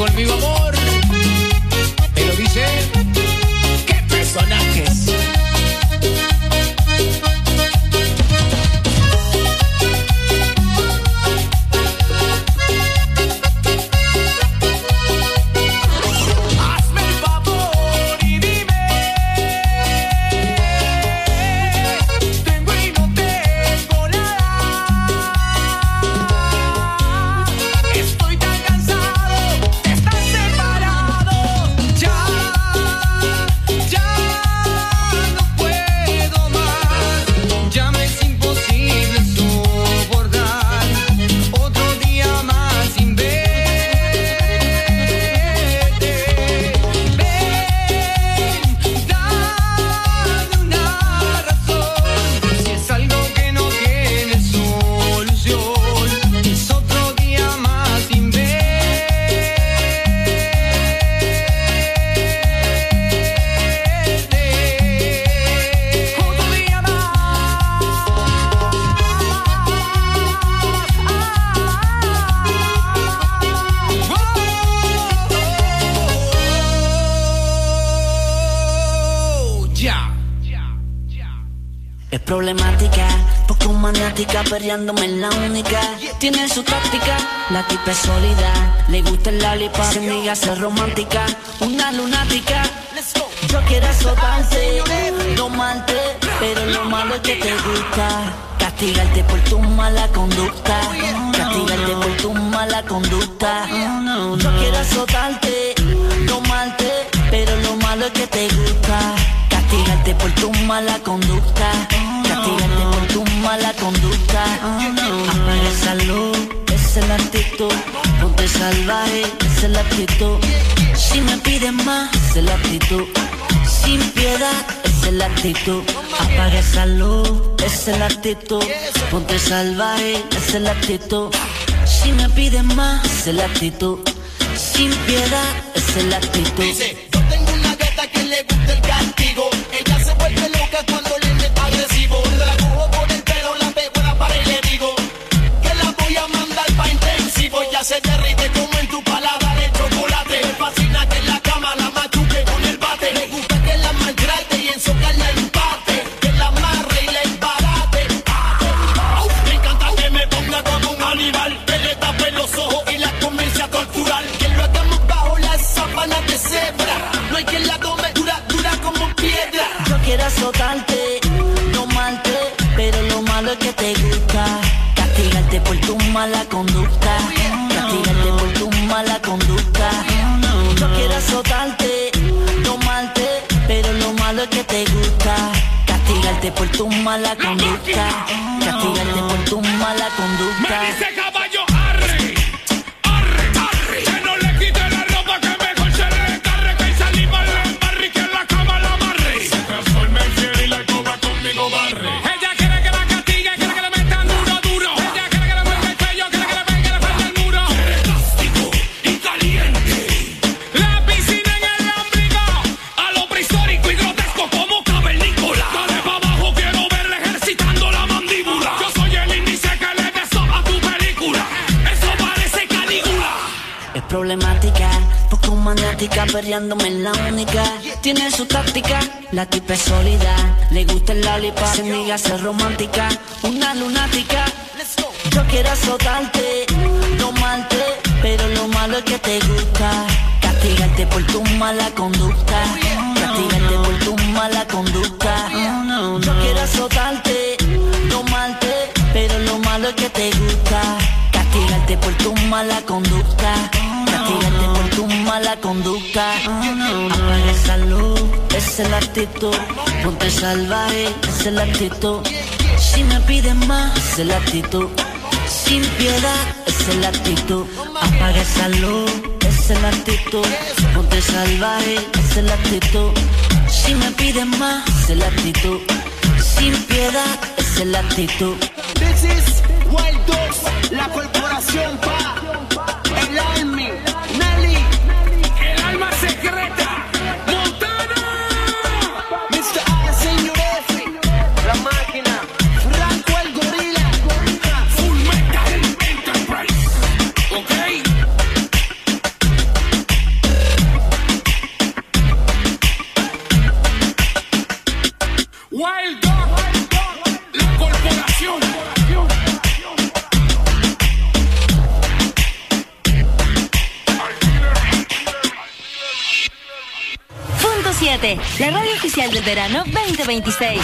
conmigo, amor. Te lo dice. ¡Qué personajes! Problemática, poco maniática, perreándome en la única. Tiene su táctica, la tipa es sólida. Le gusta el lollipop, se niega a ser romántica. Una lunática, yo quiero azotarte, domarte, pero lo malo es que te gusta. Castigarte por tu mala conducta, castigarte por tu mala conducta. Yo quiero azotarte, domarte, pero lo malo es que te gusta. Castigarte por tu mala conducta, castigarte por tu mala conducta. Apaga esa luz, esa es la actitud. Ponte salvaje, esa es la actitud. Si me pides más, esa es la actitud. Sin piedad, esa es la actitud. Apaga esa luz, esa es la actitud. Ponte salvaje, esa es la actitud. Si me pides más, esa es la actitud. Sin piedad, esa es la actitud. Dice, yo tengo una gata que le gusta el castigo. Ella se vuelve loca cuando le meto agresivo. La cojo por el pelo, la pego en la pared y le digo que la voy a mandar pa' intensivo. Ya se derrite como en tu paladar el chocolate. Me fascina que en la cama la machuque con el bate. Me gusta que la maltrate y en socarla empate. Que la amarre y la embarate. Me encanta que me ponga como un animal. Que le tape los ojos y la comience a torturar. Que lo hagamos bajo las sábanas de cebra. No hay quien la tome dura, dura como piedra. Yo quiero azotarte, domarte, pero lo malo es que te gusta. Castigarte por tu mala conducta, castigarte por tu mala conducta. Yo quiero azotarte, domarte, pero lo malo es que te gusta. Castigarte por tu mala conducta, castigarte por tu mala conducta. Me dice caballo, arre, arre, arre. Que no le quite la ropa, que mejor se le descarre. Que salí para el embarre y que en la cama la amarre. Se transforma en fiel y la cobra conmigo barre. Ella quiere que la castigue, quiere que le metan duro, duro. Ella quiere que le mueva el cuello, quiere que le pegue la frente al muro. Quiere plástico y caliente. La piscina en el ombligo, a lo prehistórico y grotesco como cavernícola. Dale pa' abajo, quiero verle ejercitando la mandíbula. Yo soy el índice que le beso a tu película. Eso parece Calígula. Es problemática, poco maniática, perreándome en la única. Tiene su táctica, la tipa es sólida. Le gusta el lollipop, se niega a ser romántica. Una lunática, yo quiero azotarte, domarte, pero lo malo es que te gusta. Castigarte por tu mala conducta, castigarte por tu mala conducta. Yo quiero azotarte, domarte, pero lo malo es que te gusta. Castigarte por tu mala conducta, castigarte por tu mala conducta. Apaga esa luz, esa es la actitud. Ponte salvaje, esa es la actitud. Si me pides más, esa es la actitud. Sin piedad, esa es la actitud. Apaga esa luz, esa es la actitud. Ponte salvaje, esa es la actitud. Si me pides más, esa es la actitud. Sin piedad, esa es la actitud. This is Wild Dogs, la corporación pa' el Army, Nelly, El alma secreta, Montana. Mr. Señores, la máquina, Franco el gorila, Full Metal Enterprise. Ok. 100.7, la radio oficial del verano 2026.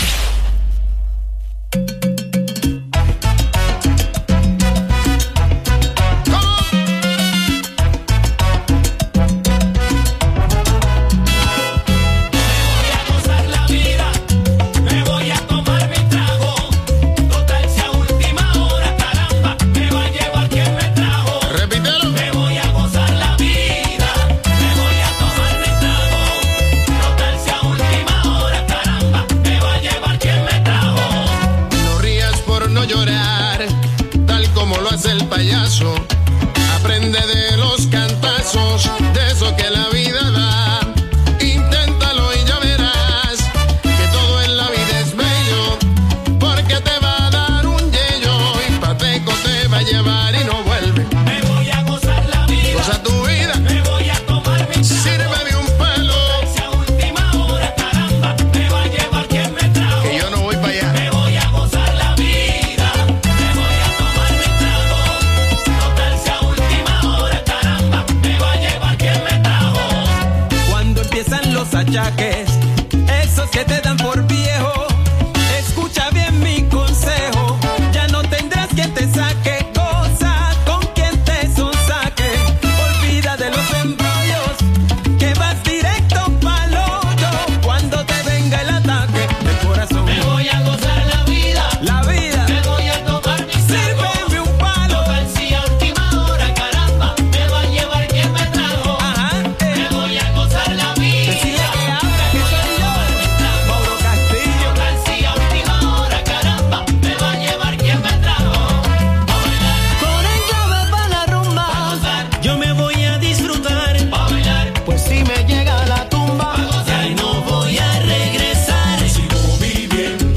Aprende de los cantazos, de eso que la vida da. Inténtalo y ya verás que todo en la vida es bello, porque te va a dar un yello y pateco te va a llevar y no vuelve. Me voy a gozar la vida. Goza tu vida. Me voy a tomar mi trago. Sírveme un pelo. Si a última hora, caramba, me va a llevar quien me trajo. Que yo no voy para allá. Me voy a gozar la vida. Me voy a tomar mi trago. Total, si a última hora, caramba, me va a llevar quien me trajo. Cuando empiezan los achaques, esos que te dan por viejo, escucha bien mi consejo. Ya no tendrás quien te saque. Goza con quien te sonsaque. Olvida de los embrollos, que vas directo pa'l hoyo cuando te venga el ataque del corazón. Me voy a gozar la vida. La vida. Me voy a tomar mi trago. Sírveme un palo. Total, si a última hora, caramba, me va a llevar quien me trajo. Ajá, Me voy a gozar la vida. Decirle que habla, que soy yo, Mauro Castillo. Total, si a última hora, caramba, me va a llevar quien me trajo. Pa' bailar, Con el llave para la rumba, pa' gozar, yo me voy a disfrutar. pa' bailar, Pues si me llega la tumba, pa' gozar. y no voy a regresar. Sigo viviendo,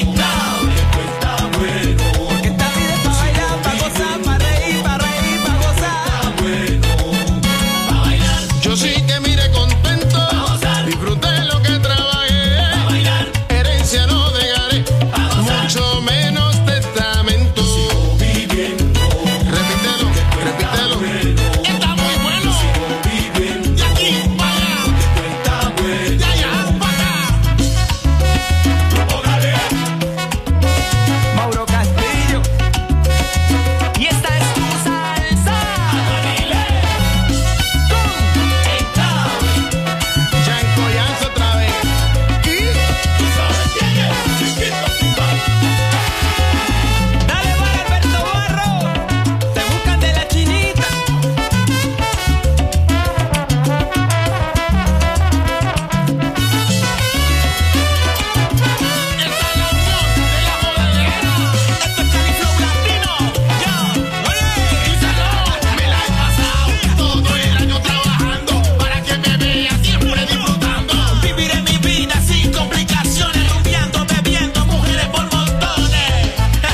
está bueno, Porque esta vida es pa' bailar, pa' gozar, pa' reír, pa' gozar. pa' bailar, Yo sí que mire contento, gozar. disfruté lo que trabajé, pa' bailar, herencia no dejaré, pa' gozar. mucho menos testamento. Repítelo, repítelo. Está muy bueno. De aquí para allá. De allá para acá. Mauro Castillo. Y esta es tu salsa. Yanko Yanzo otra vez. Dale para Alberto Barro. Te buscan de la chinita. Esto es Califlow Latino. Yo, me la he pasado todo el año trabajando para que me vea siempre disfrutando. Viviré mi vida sin complicaciones, rumbeando, bebiendo, mujeres por montones.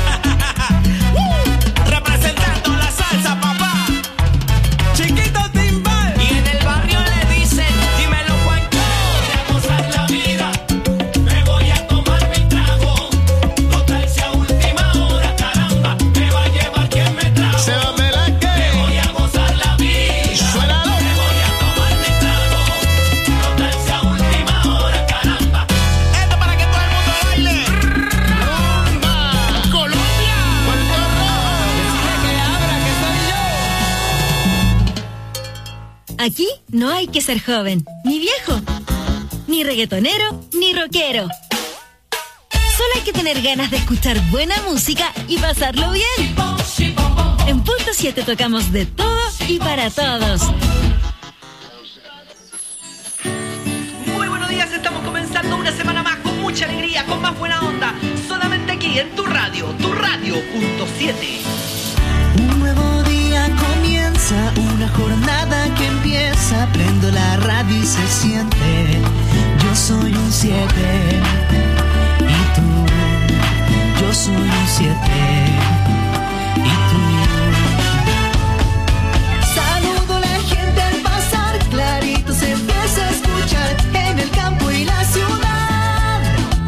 Representando la salsa, papá. Chiquito Timbal. Y en el barrio le dicen, dímelo, Juancho. Voy a gozar la vida, me voy a tomar mi trago. Total, si a última hora, caramba, me va a llevar quien me trajo. Se va me la que. Voy a gozar la vida, Suélalo. me voy a tomar mi trago. Total, si a última hora, caramba. Esto para que todo el mundo baile. Rumba, Colombia, Puerto Decirle que abra, que soy yo. Aquí no hay que ser joven, ni viejo, ni reggaetonero, ni rockero. Solo hay que tener ganas de escuchar buena música y pasarlo bien. En Punto 7 tocamos de todo y para todos. Muy buenos días, estamos comenzando una semana más con mucha alegría, con más buena onda, solamente aquí en tu radio, Punto 7. Un nuevo día comienza, una jornada que empieza. Prendo la radio y se siente. Yo soy un 7. Y tú, yo soy un 7. Y tú. Saludo a la gente al pasar, clarito se empieza a escuchar en el campo y la ciudad.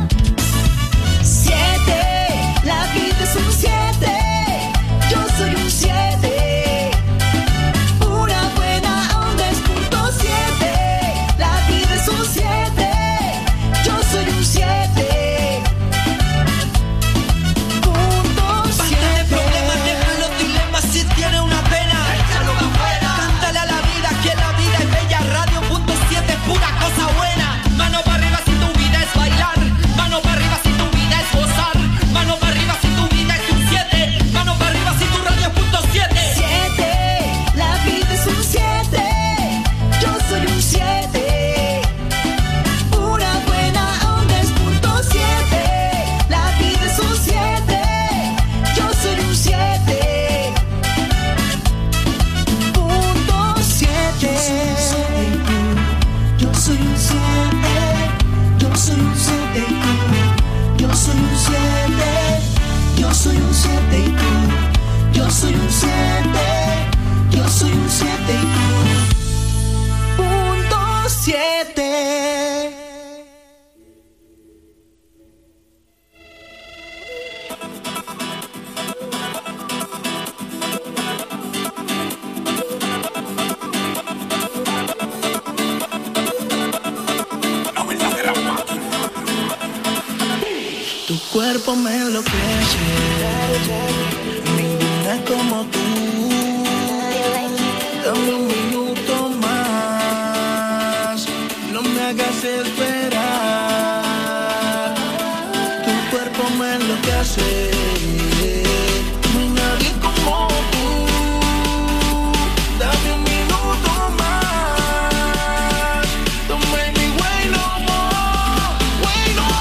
7, la vida es un 7. Yo soy un 7. Una buena onda es punto 7. La vida es un 7. cuerpo me enloquece, ninguna como tú. Dame un minuto más, no me hagas esperar. Tu cuerpo me enloquece, no hay nadie como tú. Dame un minuto más, don't make me wait no more, wait no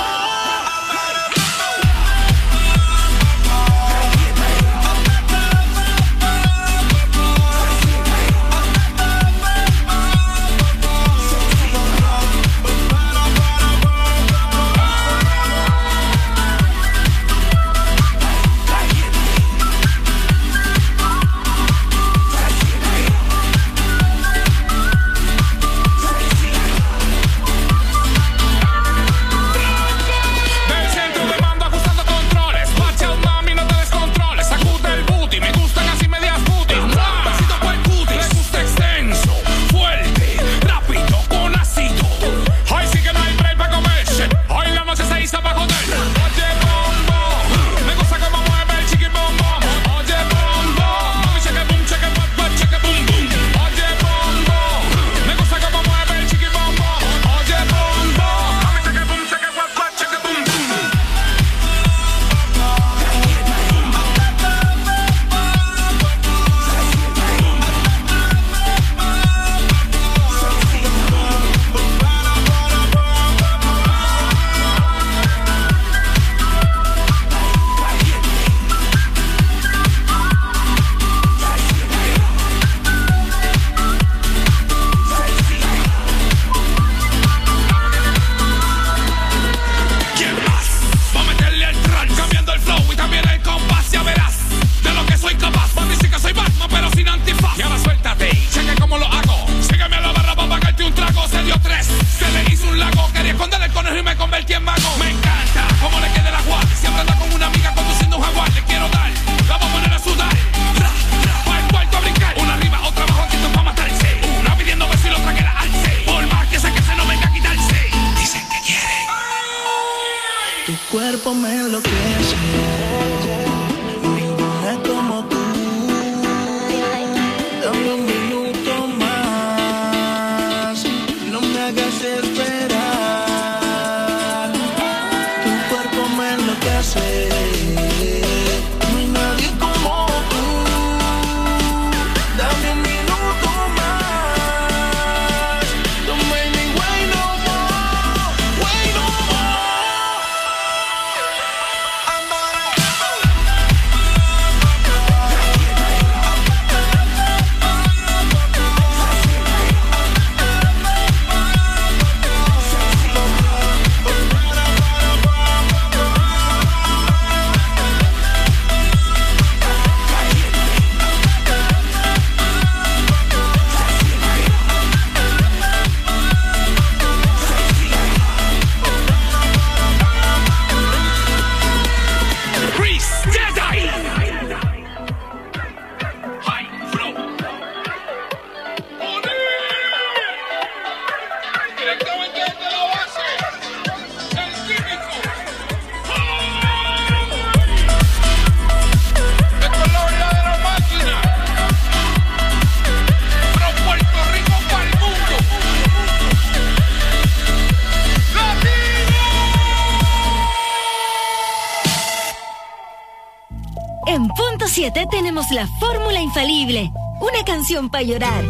En punto 7 tenemos la fórmula infalible, una canción para llorar,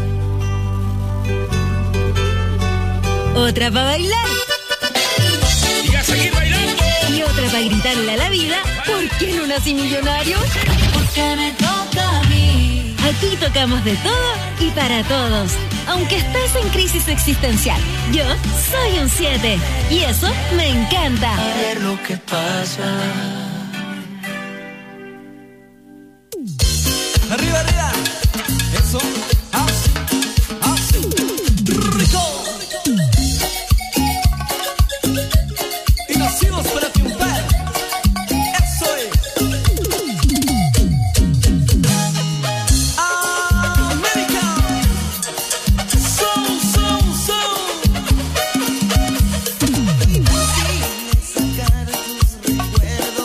otra para bailar Y a seguir bailando. y otra para gritarle a la vida, ¿por qué no nací millonario? Porque me toca a mí. Aquí tocamos de todo y para todos, aunque estés en crisis existencial. Yo soy un 7 y eso me encanta. A ver lo que pasa. Arriba, arriba. Eso. Así. Así. Rico. Y nacimos para triunfar. Eso es. América. Son. Sacar tus recuerdos.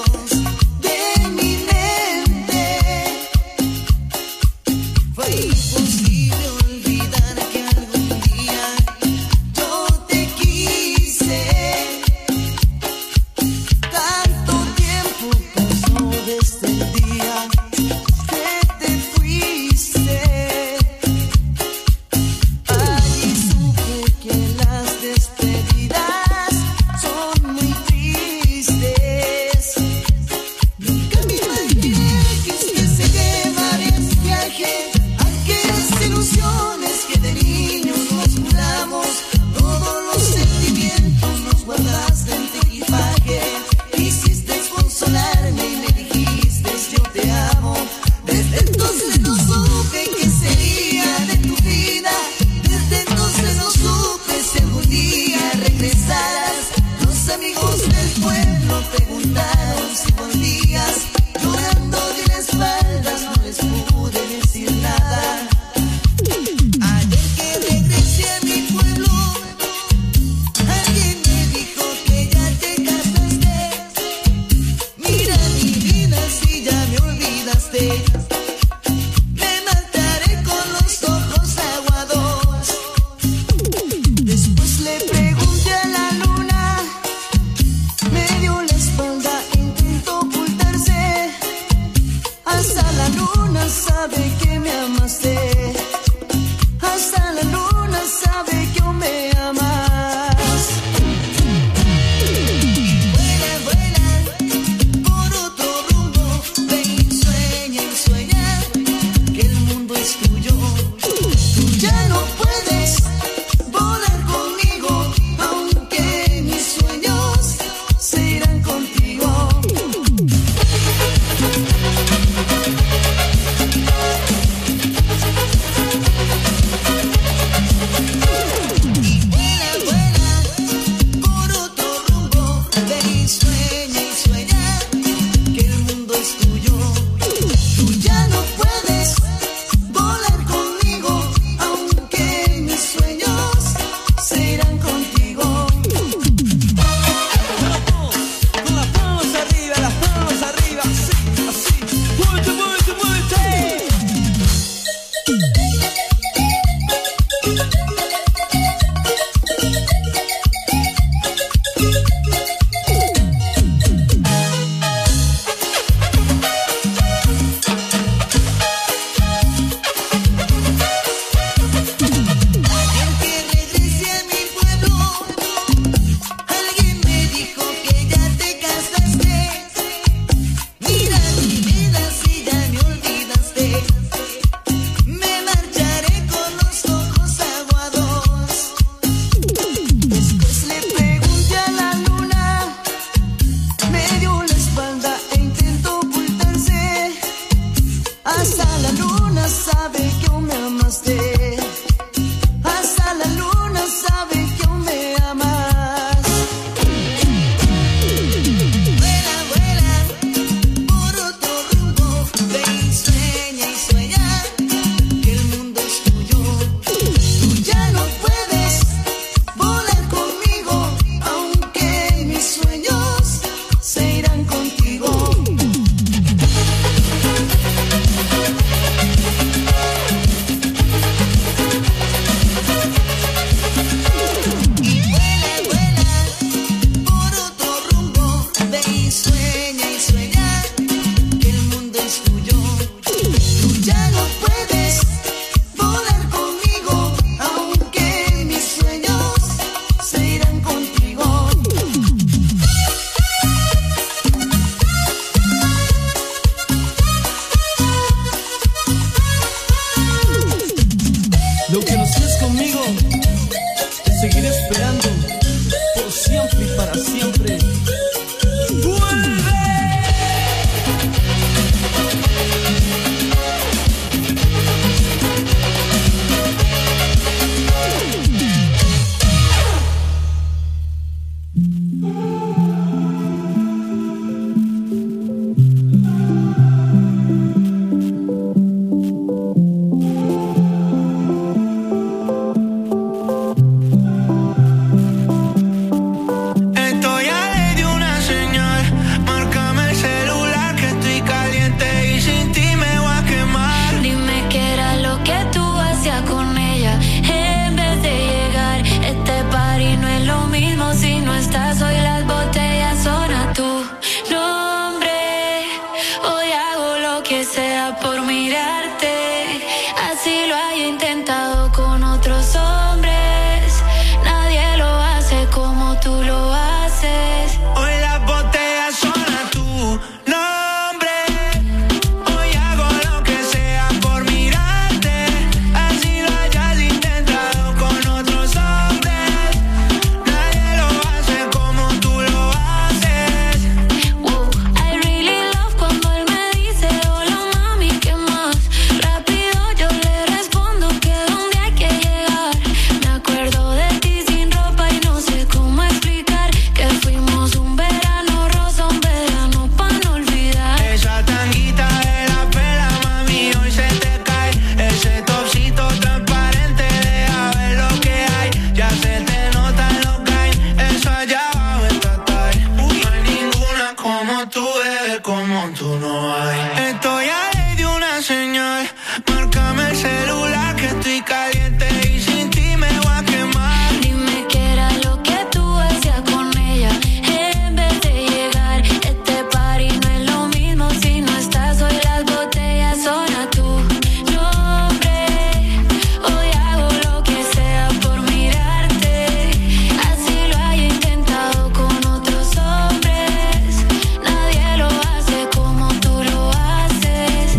estás hoy las botellas son a tu nombre. Hoy hago lo que sea por mirarte. Así lo haya intentado con otros hombres. Nadie lo hace como tú lo haces. Hoy las botellas son a tu nombre. Hoy hago lo que sea por mirarte. Así lo hayas intentado con otros hombres. Nadie lo hace como tú lo haces. I really love cuando él me dice hola mami, ¿qué más? Rápido yo le respondo que donde hay que llegar. Me acuerdo de ti sin ropa y no sé cómo explicar que fuimos un verano rosa, un verano pa' no olvidar. Esa tanguita de la pela, mami, hoy se te cae. Ese topsito transparente, deja ver lo que hay. Ya se te nota lo que hay. Eso allá abajo está tight. No hay ninguna como tú, bebé, como tú no hay. Estoy a ley de una señal. Márcame el celular que estoy caliente y sin ti me voy a quemar. Dime qué era lo que tú hacías con ella en vez de llegar. Este party no es lo mismo si no estás. Hoy las botellas son a tu nombre. Hoy hago lo que sea por mirarte. Así lo haya intentado con otros hombres. Nadie lo hace como tú lo haces.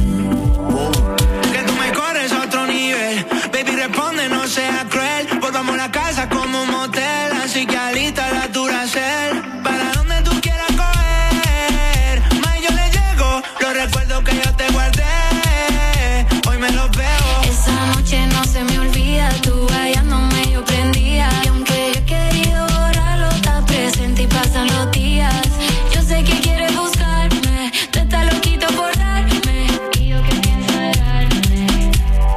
Que tú me corres a otro nivel. Baby, responde, no seas cruel. Volvamos a la casa como un motel. Así que alista la Duracell. Para donde tú quieras coger. Más yo le llego. Los recuerdos que yo te guardé. Hoy me los veo. Esa noche no se me olvida, tú hallándome yo prendía. Y aunque yo he querido borrarlo, está presente y pasan los días. Yo sé que quieres buscarme, tú estás loquito por darme. Y yo que pienso dejarme.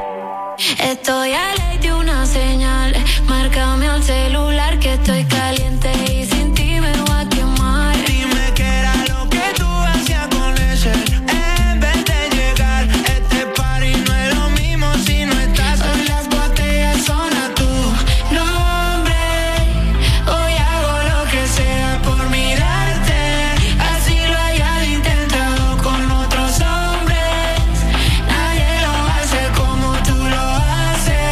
Estoy a ley de una señal. Márcame al celular que estoy caliente y sin ti me voy a quemar. Dime qué era lo que tú hacías con ese en vez de llegar. Este party no es lo mismo si no estás. Hoy las botellas son a tu nombre. Hoy hago lo que sea por mirarte. Así lo hayas intentado con otros hombres. Nadie lo hace como tú lo haces.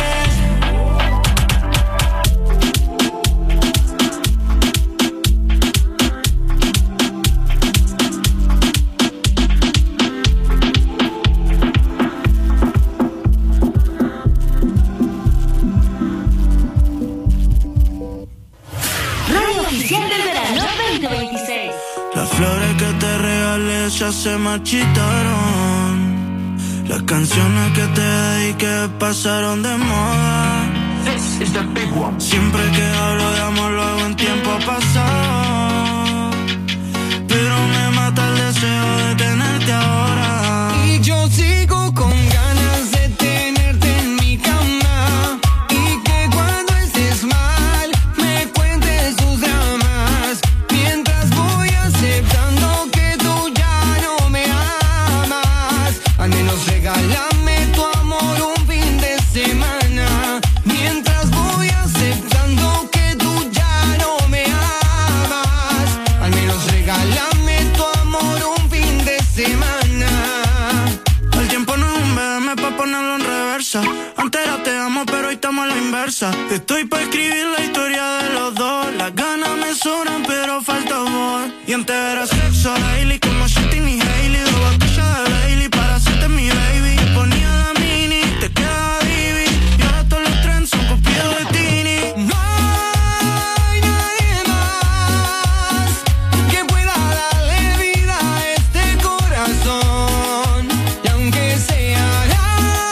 Radio Oficial del Verano 2026. Las flores que te regalé ya se marchitaron. Las canciones que te dediqué pasaron de moda. Siempre que hablo de amor lo hago en tiempo pasado. Pero me mata el deseo de tenerte ahora. Y yo sigo con ganas de tenerte en mi cama. Y que cuando estés mal me cuentes tus dramas. Mientras voy aceptando que tú ya no me amas. Al menos regálame tu amor un fin de semana. Mientras voy aceptando que tú ya no me amas. Al menos regálame tu amor un fin de semana. El tiempo no es un BM pa' ponerlo en reversa. Antes era te amo pero hoy estamos a la inversa. Estoy pa' escribir la historia de los dos. Las ganas me sobran pero falta amor. Y antes era sexo daily como Justin y Hailey. 2 botellas de Bailey para hacerte mi baby. Ponía la mini, te quedaba divi. Y ahora todos los trends son copiados de Tini. No hay nadie más que pueda darle vida a este corazón. Y aunque sea la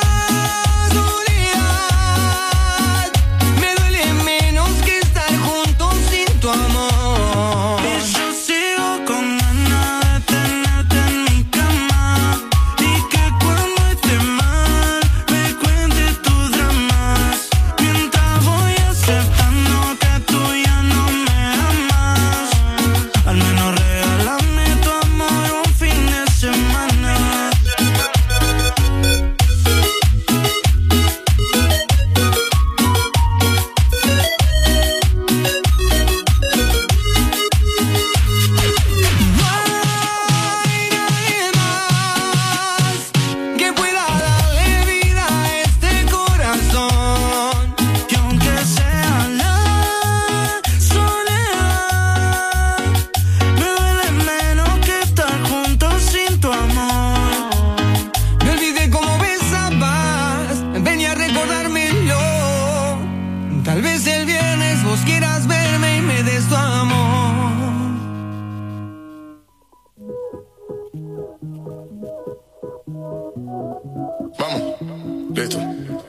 soledad, me duele menos que estar juntos sin tu amor. Y yo sigo con ganas de vez el viernes vos quieras verme y me des tu amor. Vamos, listo.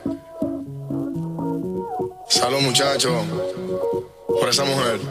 Salud, muchachos, por esa mujer.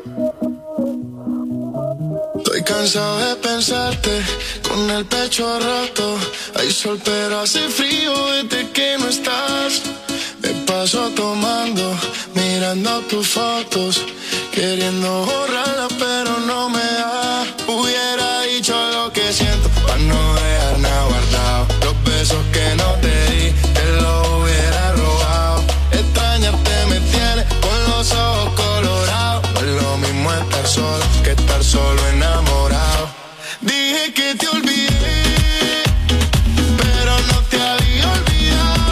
Estoy cansado de pensarte con el pecho roto. Hay sol pero hace frío desde que no estás. Me paso tomando, mirando tus fotos, queriendo borrarlas pero no me da. Hubiera dicho lo que siento para no dejar nada guardado. Los besos que no te di, te los hubiera robado. Extrañarte me tiene con los ojos colorados. No es lo mismo estar solo que estar solo enamorado. Dije que te olvidé, pero no te había olvidado.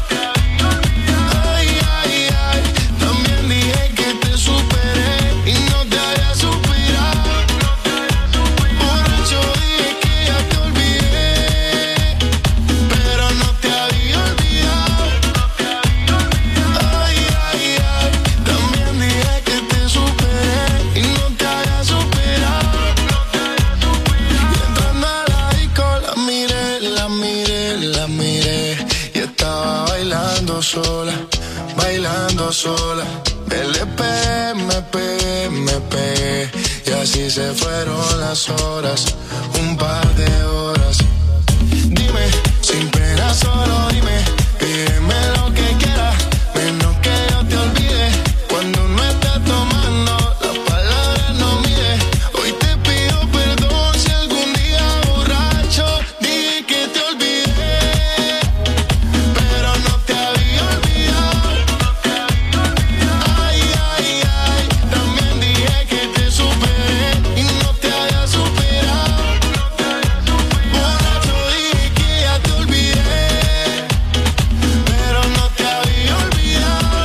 Ay, ay, ay, también dije que te superé y no te había superado. Borracho dije que ya te olvidé, pero no te había olvidado. Ay, ay, ay, también dije que te superé y no te había superado. Y entrando a la disco la miré, la miré, la miré y estaba bailando sola, bailando sola. Me pegué, me pegué y así se fueron las horas, un par de horas. Dime, sin pena solo dime, pídeme lo que quieras, menos que yo te olvide. Cuando no estás tomando, las palabras no mide. Hoy te pido perdón si algún día borracho dije que te olvidé, pero no te había olvidado. Ay, ay, ay, también dije que te superé y no te había superado. Borracho dije que ya te olvidé, pero no te había olvidado.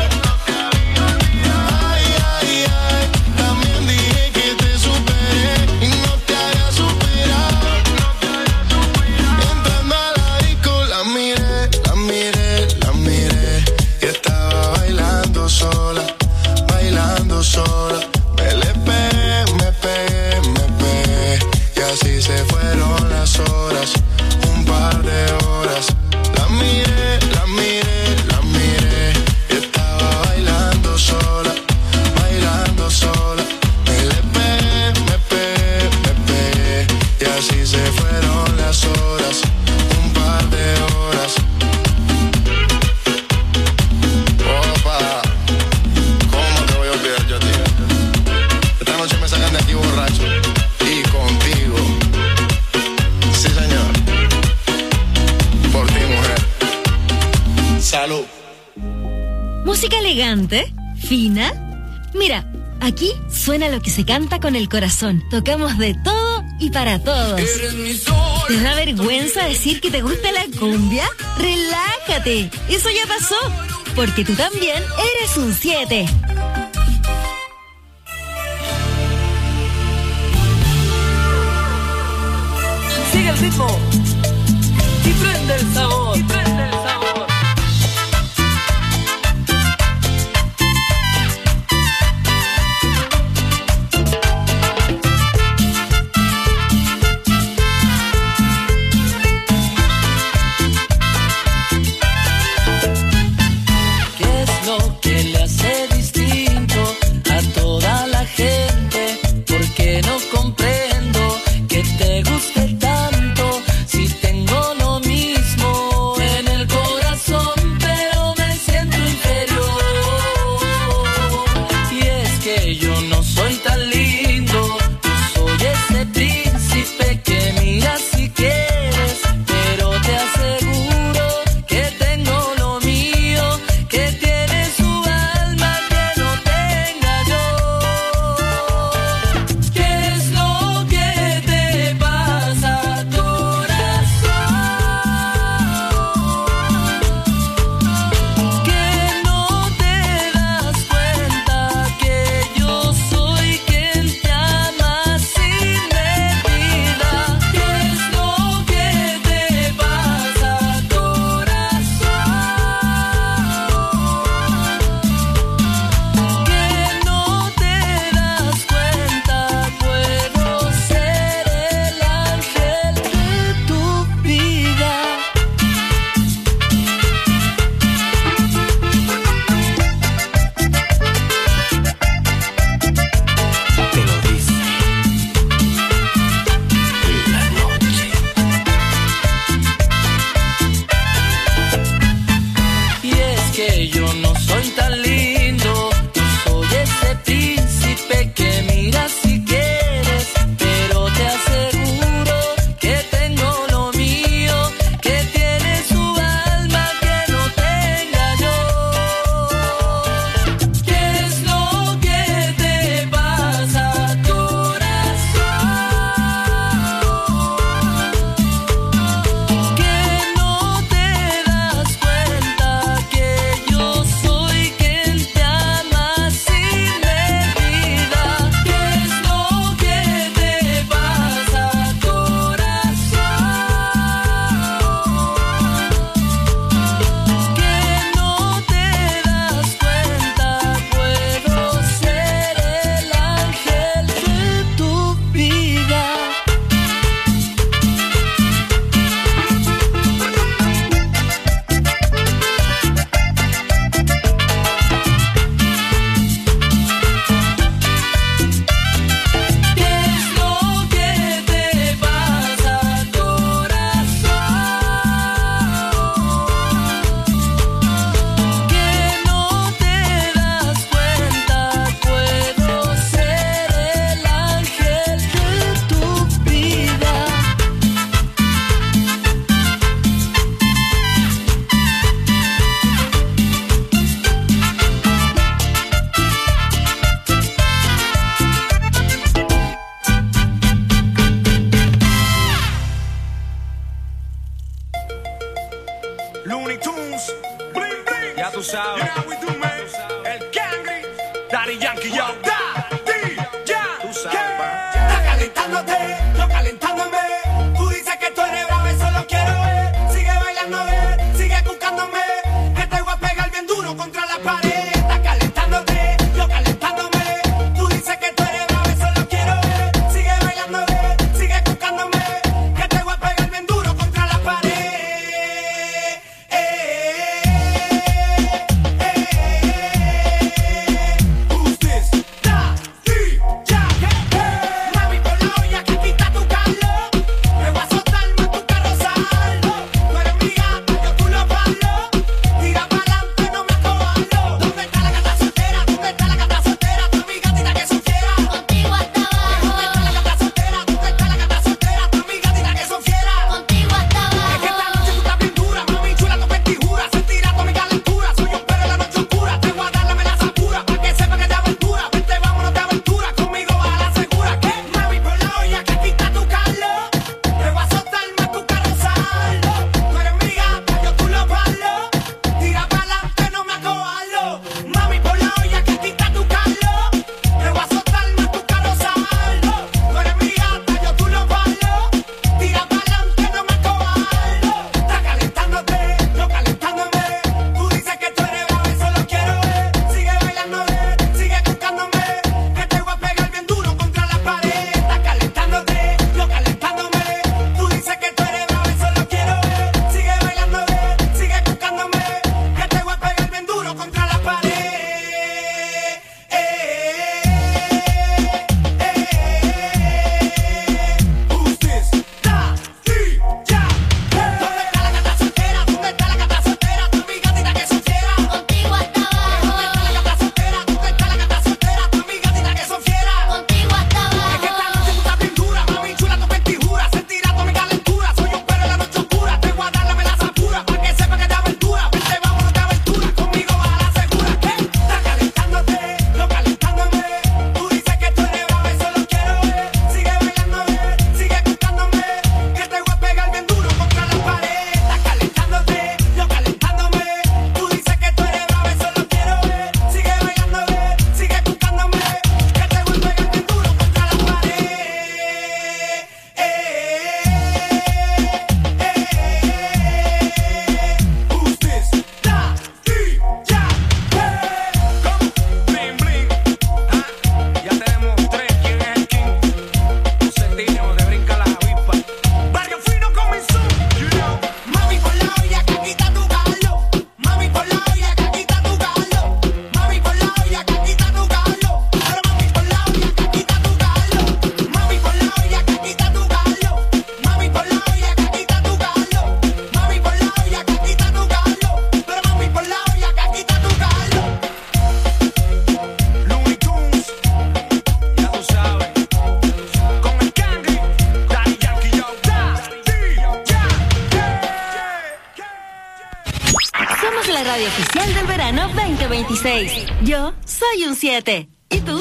Ay, ay, ay, también dije que te superé y no te había superado. Entrando a la disco la miré, la miré, la miré y estaba bailando sola, bailando sola. Me pegué, me pegué y así se fueron las horas, un par de horas. La miré, la miré, la miré y estaba bailando sola, bailando sola. Me pegué, me pegué y así se fueron las horas, un par de horas. Opa, ¿cómo te voy a olvidar yo a ti? Esta noche me sacan de aquí borracho y contigo. Sí, señor. Por ti, mujer. Salud. Música elegante, fina. Mira, aquí suena lo que se canta con el corazón. Tocamos de todo y para todos. ¿Te da vergüenza decir que te gusta la cumbia? Relájate, eso ya pasó, porque tú también eres un 7. Sigue el ritmo y prende el sabor. ¿Qué es lo que le hace distinto a toda la gente? Porque no comprendo que te guste tanto si tengo lo mismo. especial del verano 2026. Yo soy un 7. ¿Y tú?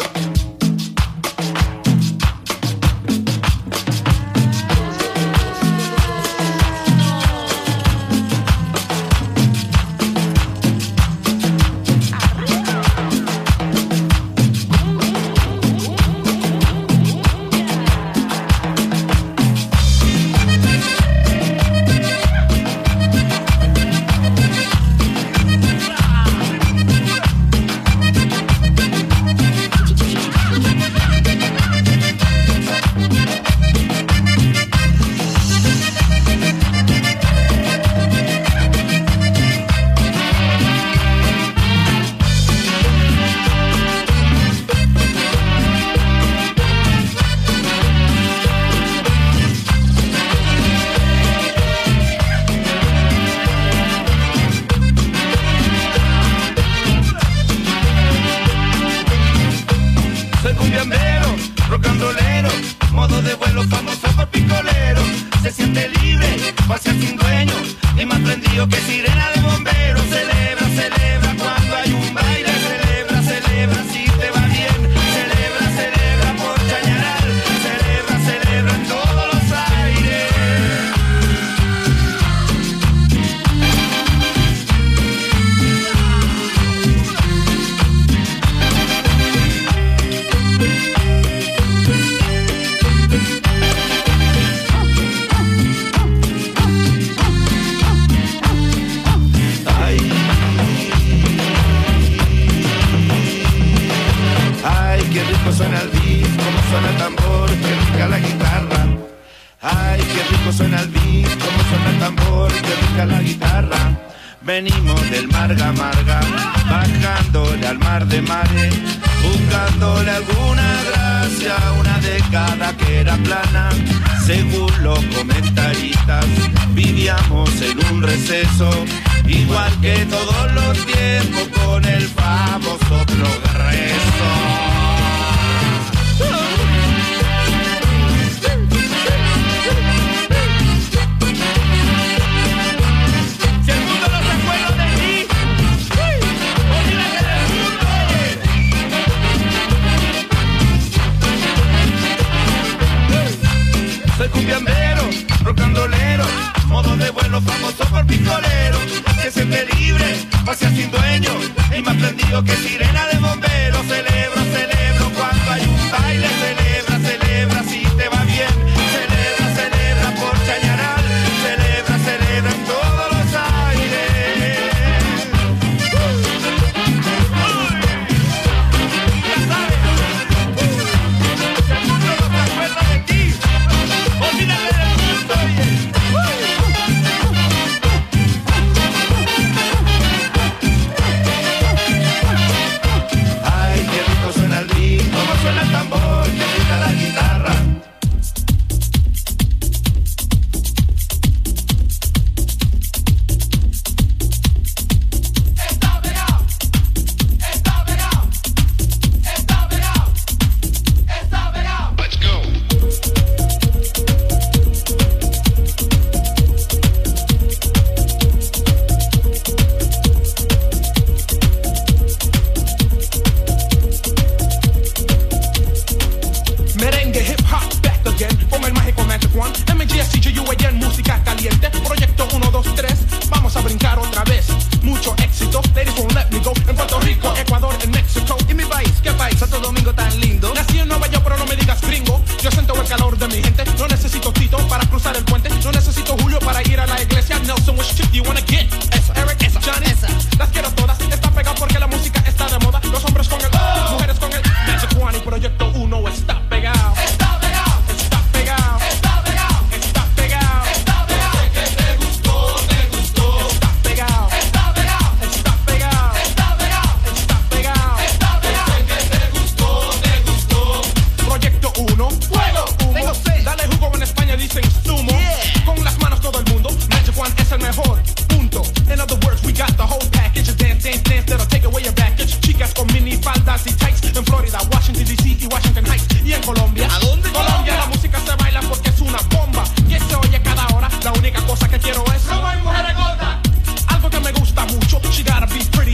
She gotta be pretty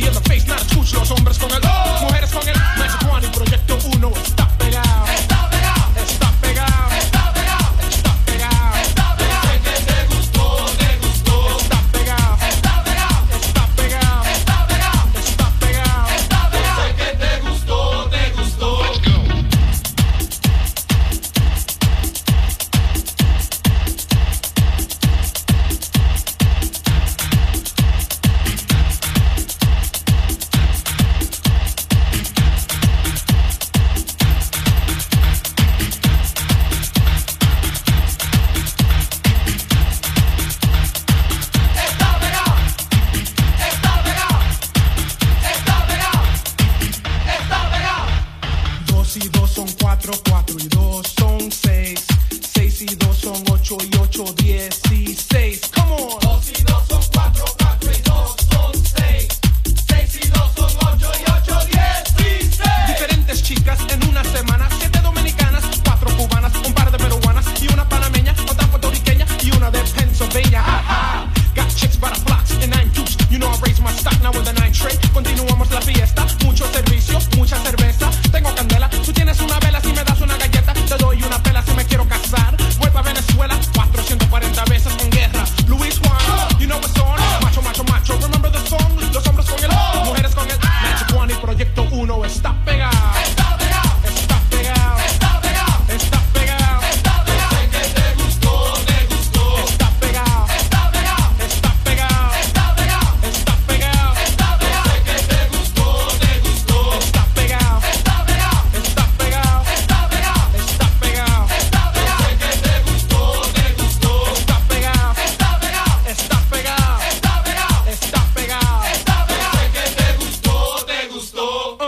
y 2 son 4, 4 y 2 son 6. 6 y 2 son 8 y 8, 16. Come on. 2 y 2 son 4, 4 y 2 son 6. 6 y 2 son 8 y 8, 16. Diferentes chicas en una semana, 7 dominicanas, 4 cubanas, un par de peruanas y una panameña, otra puertorriqueña y una de Pennsylvania. Got chicks by the flocks and 9 dukes. You know I raise my stock now with a 9 tray. Continuamos la fiesta, mucho servicio, mucha cerveza. Tengo candela, tú tienes una vela, si me das una galleta, te doy una pela si me quiero casar. Vuelvo a Venezuela, 440 veces con guerra. Luis Juan, you know what's on. Macho, macho, macho, remember the song. Los hombres con el, mujeres con el. Magic One y Proyecto 1 está pegado. Está pegado. Está pegado. Está pegado. Está pegado. Está pegado. Sé que te gustó, te gustó. Está pegado. Está pegado. Está pegado. Está pegado. Está pegado. Está pegado. Sé que te gustó, te gustó. Está pegado. Está pegado. Está pegado. Está pegado. Está pegado. Está pegado. Sé que te gustó, te gustó. Está pegado. Está pegado. Está pegado. Está pegado. Está pegado. Está pegado. Sé que te gustó, te gustó.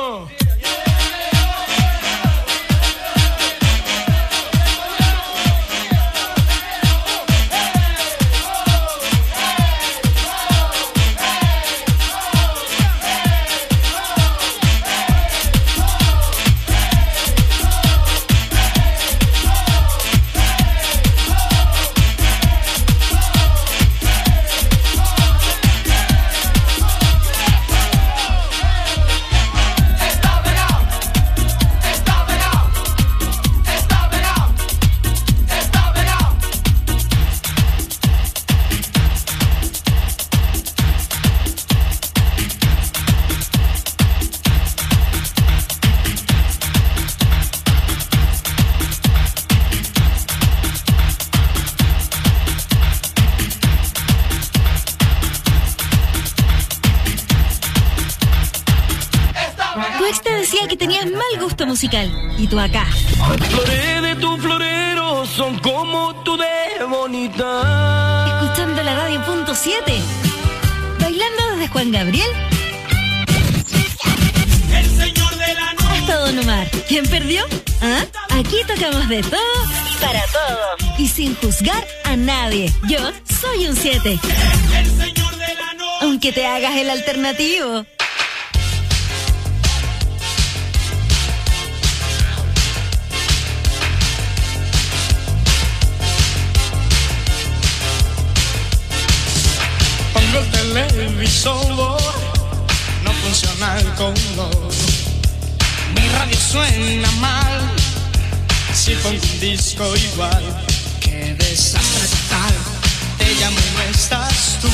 Tu ex te decía que tenías mal gusto musical. Y tú acá. Flores de tu florero son como tú de bonita. Escuchando la radio punto 7. Bailando desde Juan Gabriel El señor de la noche. hasta Don Omar. ¿Quién perdió? ¿Ah? Aquí tocamos de todo y para todo. Y sin juzgar a nadie. Yo soy un 7. El señor de la noche. Aunque te hagas el alternativo. Pongo el televisor, no funciona el color. Mi radio suena mal, si pongo un disco igual. Qué desastre total, te llamo y no estás tú.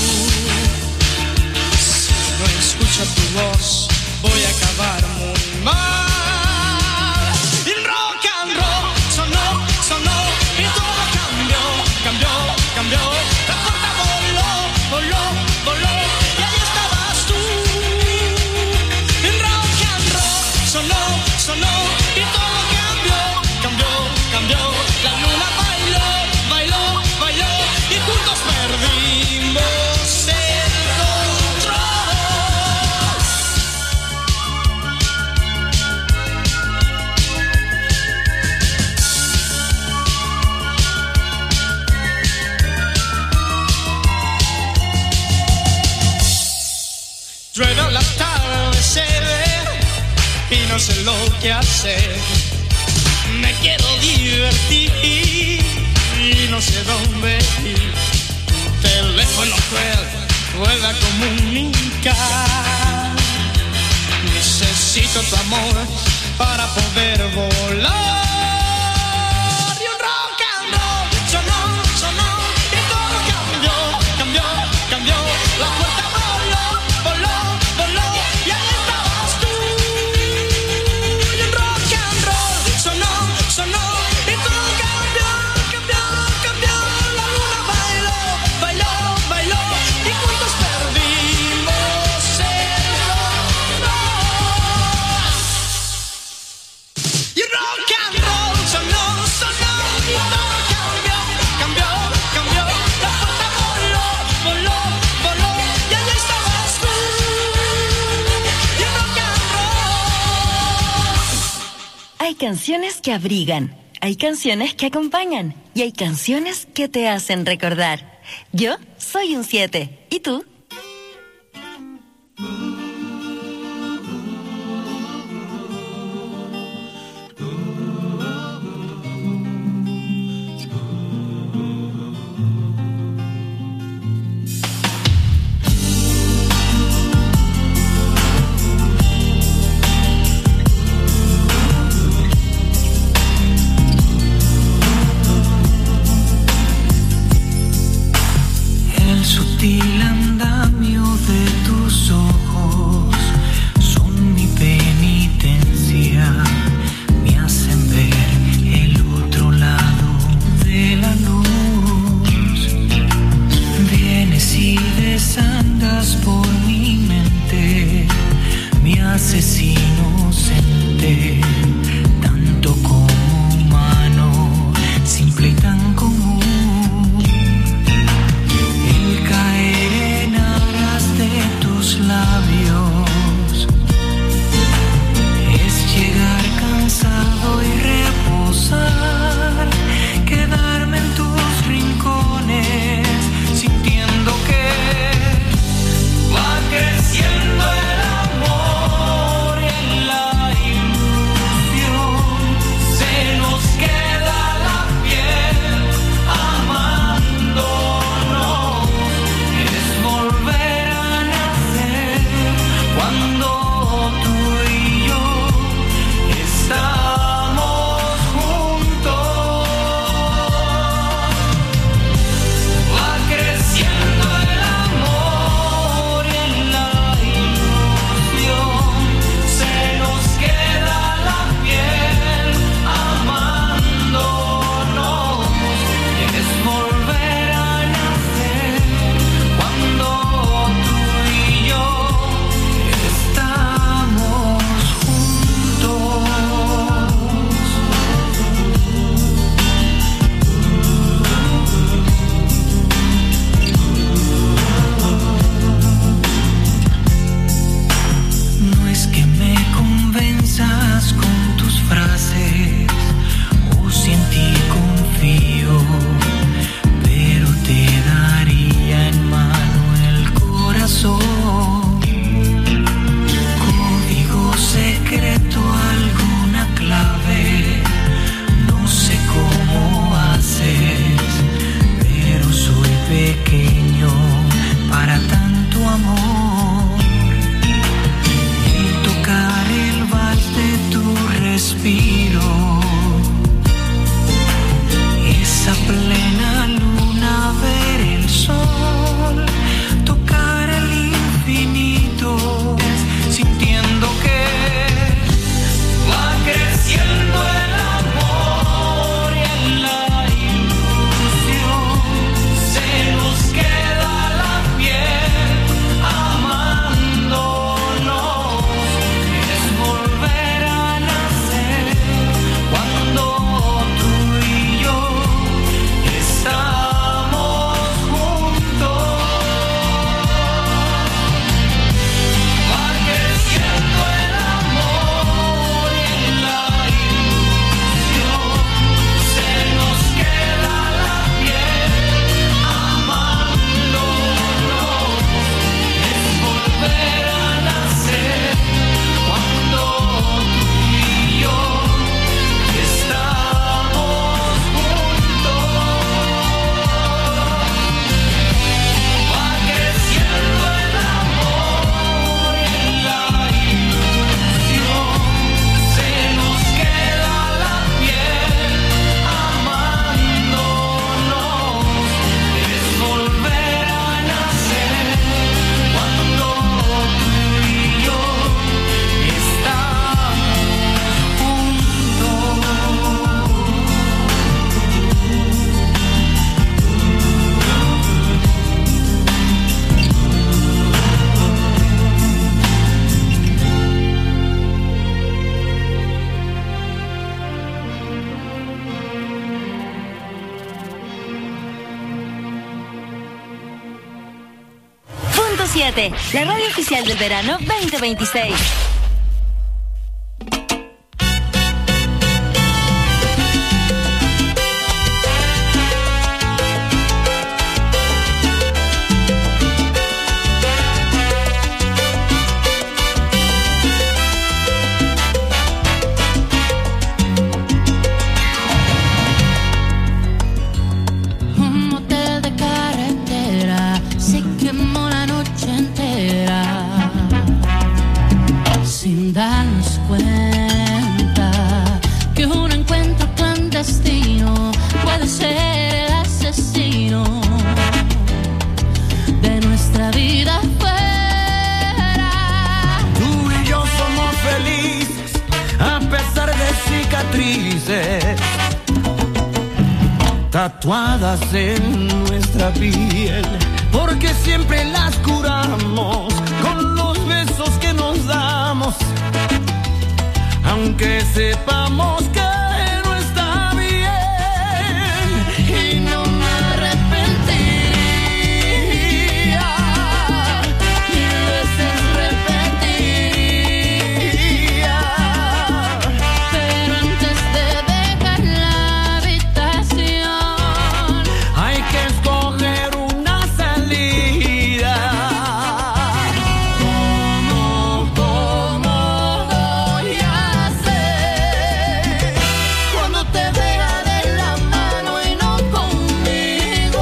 Si no escucho tu voz, voy a acabar muy mal. Y rock and roll sonó, sonó y todo cambió, cambió, cambió. La puerta voló, voló, voló y ahí estabas tú. Y rock and roll sonó, sonó y todo cambió, cambió, cambió. La luna bailó, bailó, bailó y juntos perdimos el control. Llueve la tarde, se ve y no sé lo que hacer. Me quiero divertir y no sé dónde ir. Tu teléfono cruel pueda comunicar. Necesito tu amor para poder volar. Y un rock and roll sonó, sonó y todo cambió, cambió, cambió. La puerta voló, voló, voló y ahí estabas tú. Y un rock and roll sonó, sonó y todo cambió, cambió, cambió. La luna bailó, bailó, bailó y juntos perdimos el control. Hay canciones que abrigan, hay canciones que acompañan y hay canciones que te hacen recordar. Yo soy un 7. ¿Y tú? Sutil andamio de tus ojos son mi penitencia, me hacen ver el otro lado de la luz. Vienes y desandas por mi mente, me haces inocente, tanto como humano, simple y tan común. Labios es llegar cansado y reposar, quedarme en tus rincones, sintiendo que va creciendo el amor en la ilusión, se nos queda la piel amándonos, es volver cuando tú y yo estamos juntos, va creciendo el amor y en la ilusión se nos queda la piel amándonos, es volver a nacer cuando tú y yo estamos juntos. No es que me convenzas con tus frases o si en ti confío, pero te daría en mano el corazón. Secreto, alguna clave, no sé cómo haces, pero soy pequeño para tanto amor. Y tocar el vals de tu respiro, esa plena luna, ver el sol, tocar el infinito, sintiendo que va creciendo el amor y en la ilusión se nos queda la piel amándonos, es volver a nacer cuando tú y yo estamos juntos, va creciendo el amor y en la ilusión se nos queda la piel amándonos, es volver a nacer cuando tú y yo estamos juntos, va creciendo el amor y en la ilusión se nos queda la piel amándonos, es volver a nacer cuando tú y yo estamos juntos. 7, la radio oficial del verano 2026. tatuadas en nuestra piel, porque siempre las curamos con los besos que nos damos, aunque sepamos que no está bien, y no me arrepentiría, mil veces repetiría, Pero antes de dejar la habitación, hay que escoger una salida. ¿Cómo voy a hacer cuando te vea de la mano y no conmigo?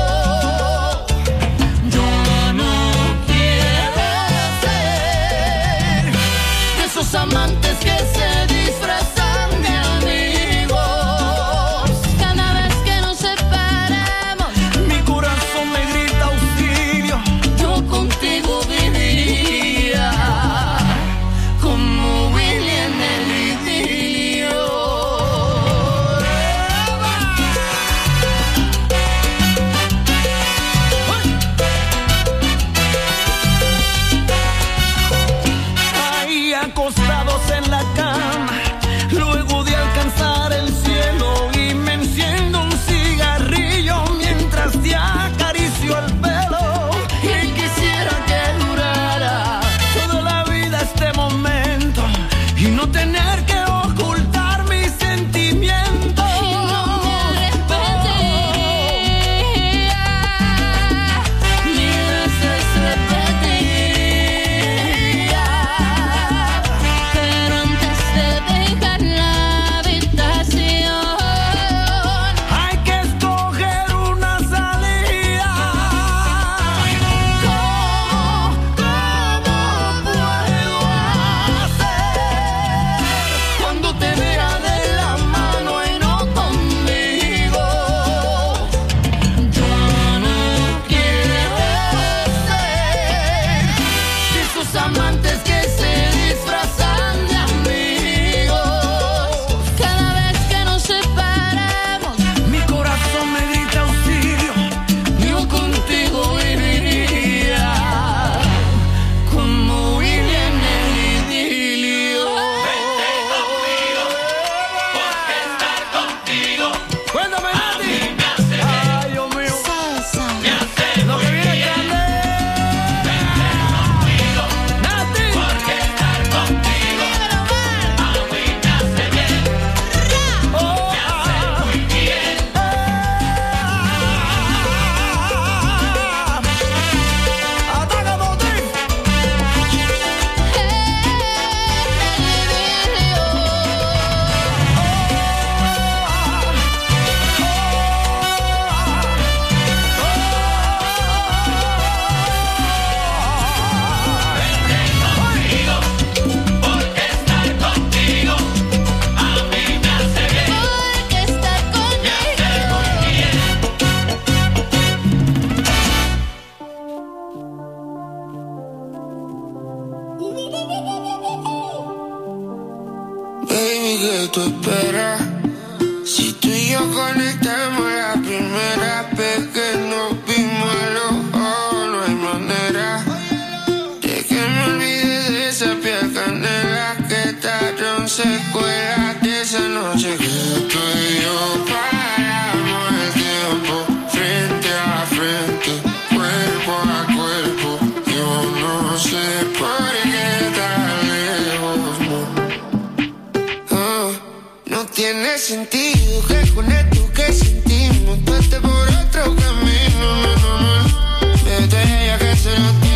Yo no quiero ser de esos amantes que se disfrazan de amigos. cada vez que nos separamos, Mi corazón me grita auxilio. yo contigo viviría Como Willy en el idilio. Ahí acostados en la cama, luego de alcanzar el cielo, y me enciendo un cigarrillo mientras te acaricio el pelo. Y quisiera que durara toda la vida este momento y no tener que ocultar mis sentimientos. y no me arrepentiría, Mil veces repetiría. pero antes de dejar la habitación, Hay que escoger una salida. ¿Cómo puedo hacer cuando te vea de la mano y no conmigo? Yo no quiero ser de esos amantes que se disfrazan de amigos. cada vez que nos separamos, Mi corazón me grita auxilio. Yo contigo viviría como Willy en el idilio. Vente conmigo, porque estar contigo. Cuéntame, Nati. Ay, Dios mío. Lo que viene grande. Vente conmigo, Nati. Porque estar contigo. A mí me hace bien. Me hace muy bien. Ataca, Motín. Porque estar contigo a mí me hace bien. porque estar conmigo. Baby, ¿qué tú esperas? Si tú y yo conectamos la primera vez que nos vimos a los ojos, no hay manera de que me olvide de esa piel canela que quedaron secuelas de esa noche que tú y yo paramos el tiempo frente a frente, cuerpo a cuerpo. Yo no sé por qué tan lejos, no. No tiene sentido que con esto que sentimos tú estés por otro camino, no. Desde ella que se lo tiene.